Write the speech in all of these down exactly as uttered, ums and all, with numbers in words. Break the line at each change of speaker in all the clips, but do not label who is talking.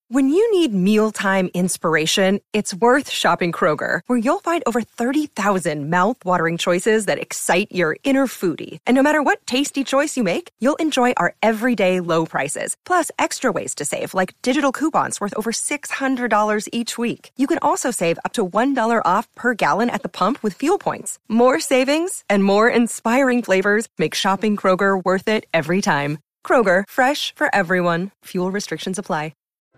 When you need mealtime inspiration, it's worth shopping Kroger, where you'll find over thirty thousand mouth-watering choices that excite your inner foodie. And no matter what tasty choice you make, you'll enjoy our everyday low prices, plus extra ways to save, like digital coupons worth over six hundred dollars each week. You can also save up to one dollar off per gallon at the pump with fuel points. More savings and more inspiring flavors make shopping Kroger worth it every time. Kroger, fresh for everyone. Fuel restrictions apply.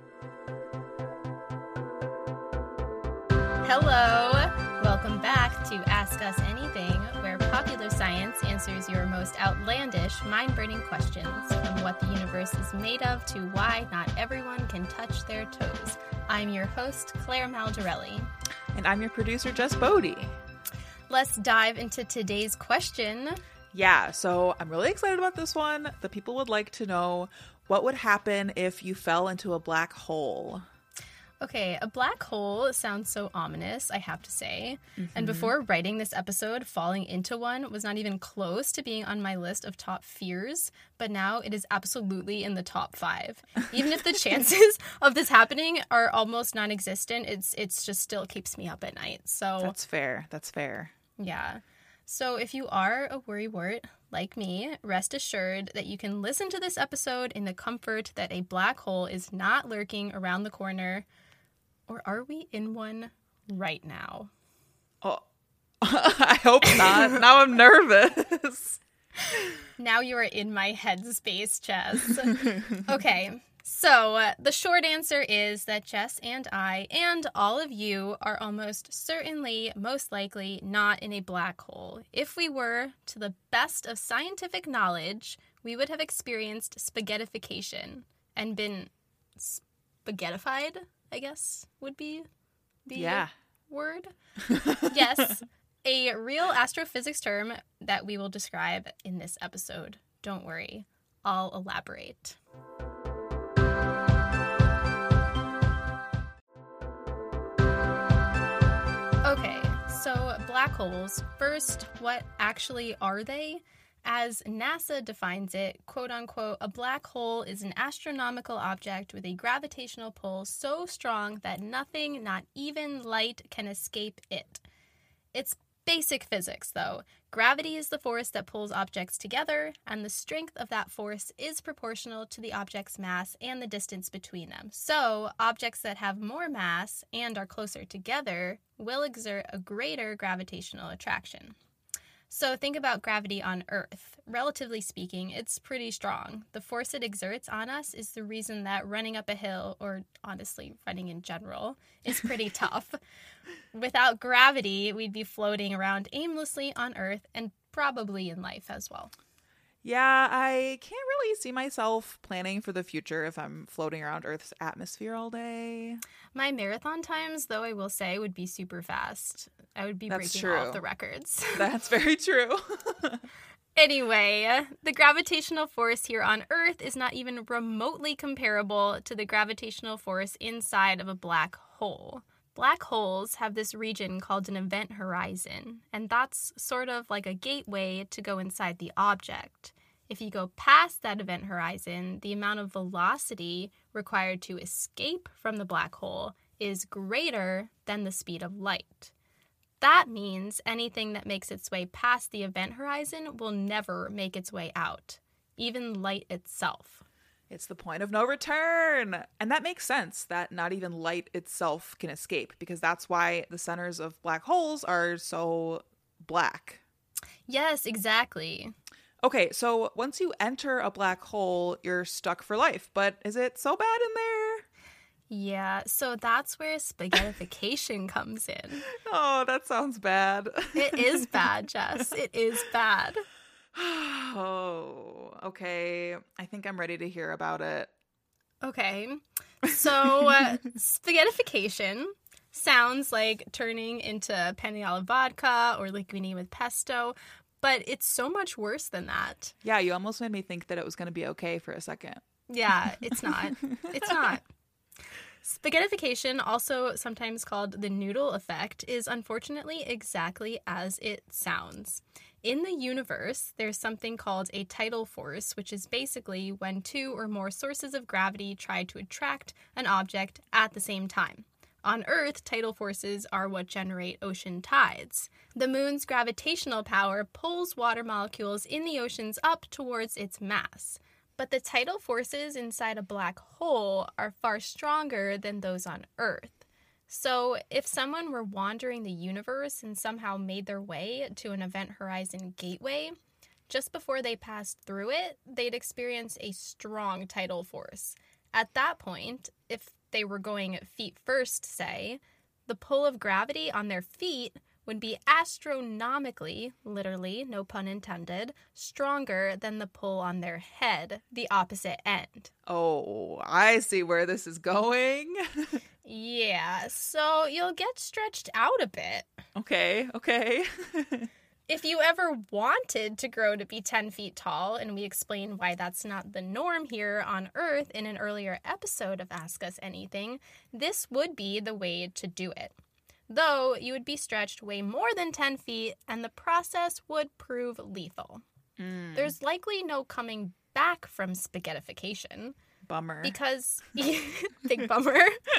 Hello! Welcome back to Ask Us Anything, where popular science answers your most outlandish, mind-burning questions, from what the universe is made of to why not everyone can touch their toes. I'm your host, Claire Maldarelli.
And I'm your producer, Jess Bodie.
Let's dive into today's question.
Yeah, so I'm really excited about this one. The people would like to know, what would happen if you fell into a black hole?
Okay, a black hole sounds so ominous, I have to say.
Mm-hmm.
And before writing this episode, falling into one was not even close to being on my list of top fears, but now it is absolutely in the top five. Even if the chances of this happening are almost non-existent, it's it's just still keeps me up at night. So
That's fair. That's fair.
Yeah. So if you are a worrywart like me, rest assured that you can listen to this episode in the comfort that a black hole is not lurking around the corner. Or are we in one right now?
Oh, I hope not. Now I'm nervous.
Now you are in my headspace, Jess. Okay, so uh, the short answer is that Jess and I and all of you are almost certainly, most likely, not in a black hole. If we were, to the best of scientific knowledge, we would have experienced spaghettification and been spaghettified, I guess, would be the
yeah.
word. Yes, a real astrophysics term that we will describe in this episode. Don't worry, I'll elaborate. Okay, so black holes. First, what actually are they? As NASA defines it, quote-unquote, a black hole is an astronomical object with a gravitational pull so strong that nothing, not even light, can escape it. It's basic physics, though. Gravity is the force that pulls objects together, and the strength of that force is proportional to the object's mass and the distance between them. So, objects that have more mass and are closer together will exert a greater gravitational attraction. So think about gravity on Earth. Relatively speaking, it's pretty strong. The force it exerts on us is the reason that running up a hill, or honestly, running in general, is pretty tough. Without gravity, we'd be floating around aimlessly on Earth and probably in life as well.
Yeah, I can't really see myself planning for the future if I'm floating around Earth's atmosphere all day.
My marathon times, though, I will say, would be super fast. I would be
That's
breaking
true.
all of the records.
That's very true.
Anyway, the gravitational force here on Earth is not even remotely comparable to the gravitational force inside of a black hole. Black holes have this region called an event horizon, and that's sort of like a gateway to go inside the object. If you go past that event horizon, the amount of velocity required to escape from the black hole is greater than the speed of light. That means anything that makes its way past the event horizon will never make its way out, even light itself.
It's the point of no return. And that makes sense that not even light itself can escape, because that's why the centers of black holes are so black.
Yes, exactly.
Okay, so once you enter a black hole, you're stuck for life. But is it so bad in there?
Yeah, so that's where spaghettification comes in.
Oh, that sounds bad.
It is bad, Jess. It is bad.
Oh, okay. I think I'm ready to hear about it.
Okay. So, uh, spaghettification sounds like turning into penne alla vodka or linguine with pesto, but it's so much worse than that.
Yeah, you almost made me think that it was going to be okay for a second.
Yeah, it's not. It's not. Spaghettification, also sometimes called the noodle effect, is unfortunately exactly as it sounds. In the universe, there's something called a tidal force, which is basically when two or more sources of gravity try to attract an object at the same time. On Earth, tidal forces are what generate ocean tides. The moon's gravitational power pulls water molecules in the oceans up towards its mass. But the tidal forces inside a black hole are far stronger than those on Earth. So if someone were wandering the universe and somehow made their way to an event horizon gateway, just before they passed through it, they'd experience a strong tidal force. At that point, if they were going feet first, say, the pull of gravity on their feet would be astronomically, literally, no pun intended, stronger than the pull on their head, the opposite end.
Oh, I see where this is going.
Yeah, so you'll get stretched out a bit.
Okay, okay.
If you ever wanted to grow to be ten feet tall, and we explain why that's not the norm here on Earth in an earlier episode of Ask Us Anything, this would be the way to do it. Though you would be stretched way more than ten feet, and the process would prove lethal. Mm. There's likely no coming back from spaghettification.
Bummer.
Because, big bummer.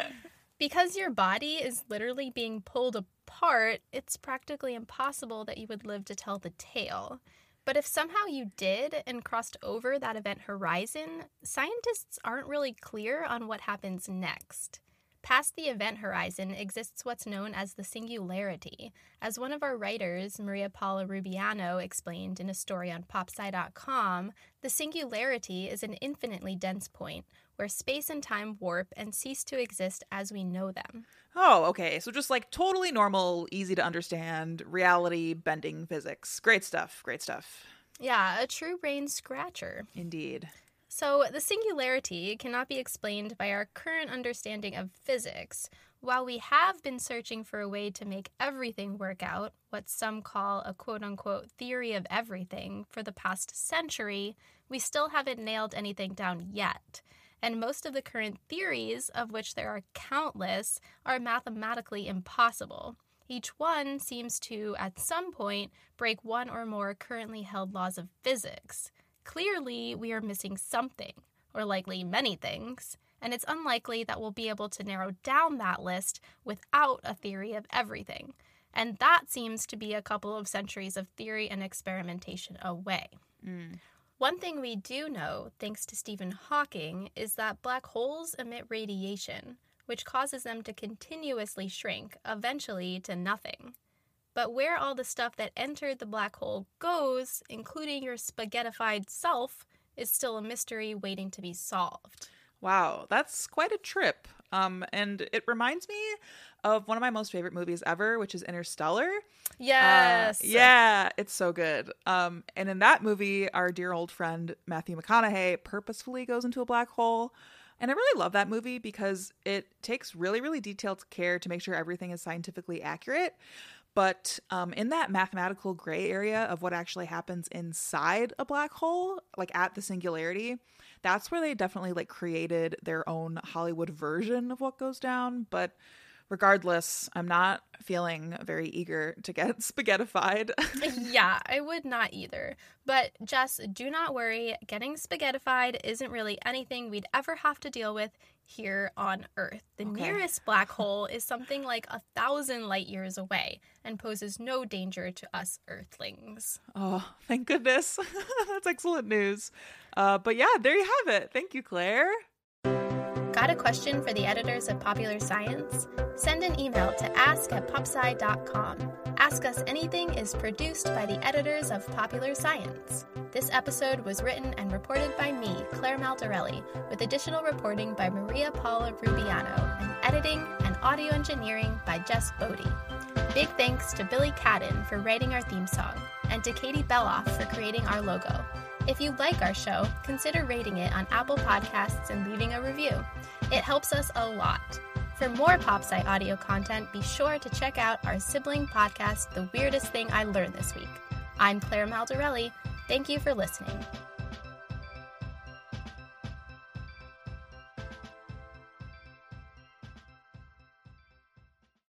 Because your body is literally being pulled apart, it's practically impossible that you would live to tell the tale. But if somehow you did and crossed over that event horizon, scientists aren't really clear on what happens next. Past the event horizon exists what's known as the singularity. As one of our writers, Maria Paula Rubiano, explained in a story on popsci dot com, the singularity is an infinitely dense point where space and time warp and cease to exist as we know them.
Oh, okay. So just like totally normal, easy to understand, reality bending physics. Great stuff. Great stuff.
Yeah, a true brain scratcher.
Indeed.
So the singularity cannot be explained by our current understanding of physics. While we have been searching for a way to make everything work out, what some call a quote-unquote theory of everything, for the past century, we still haven't nailed anything down yet. And most of the current theories, of which there are countless, are mathematically impossible. Each one seems to, at some point, break one or more currently held laws of physics. Clearly, we are missing something, or likely many things, and it's unlikely that we'll be able to narrow down that list without a theory of everything. And that seems to be a couple of centuries of theory and experimentation away. Mm. One thing we do know, thanks to Stephen Hawking, is that black holes emit radiation, which causes them to continuously shrink, eventually to nothing. But where all the stuff that entered the black hole goes, including your spaghettified self, is still a mystery waiting to be solved.
Wow, that's quite a trip. Um, and it reminds me of one of my most favorite movies ever, which is Interstellar.
Yes.
Uh, yeah, it's so good. Um, and in that movie, our dear old friend Matthew McConaughey purposefully goes into a black hole. And I really love that movie because it takes really, really detailed care to make sure everything is scientifically accurate. But um, in that mathematical gray area of what actually happens inside a black hole, like at the singularity, that's where they definitely like created their own Hollywood version of what goes down. But regardless, I'm not feeling very eager to get spaghettified.
Yeah, I would not either. But Jess, do not worry. Getting spaghettified isn't really anything we'd ever have to deal with here on Earth. The okay. nearest black hole is something like a thousand light years away and poses no danger to us Earthlings.
Oh, thank goodness. That's excellent news. Uh, but yeah, there you have it. Thank you, Claire.
Got a question for the editors of Popular Science? Send an email to ask at popsci dot com. Ask Us Anything is produced by the editors of Popular Science. This episode was written and reported by me, Claire Maldarelli, with additional reporting by Maria Paula Rubiano, and editing and audio engineering by Jess Bodie. Big thanks to Billy Cadden for writing our theme song, and to Katie Beloff for creating our logo. If you like our show, consider rating it on Apple Podcasts and leaving a review. It helps us a lot. For more PopSci audio content, be sure to check out our sibling podcast, The Weirdest Thing I Learned This Week. I'm Claire Maldarelli. Thank you for listening.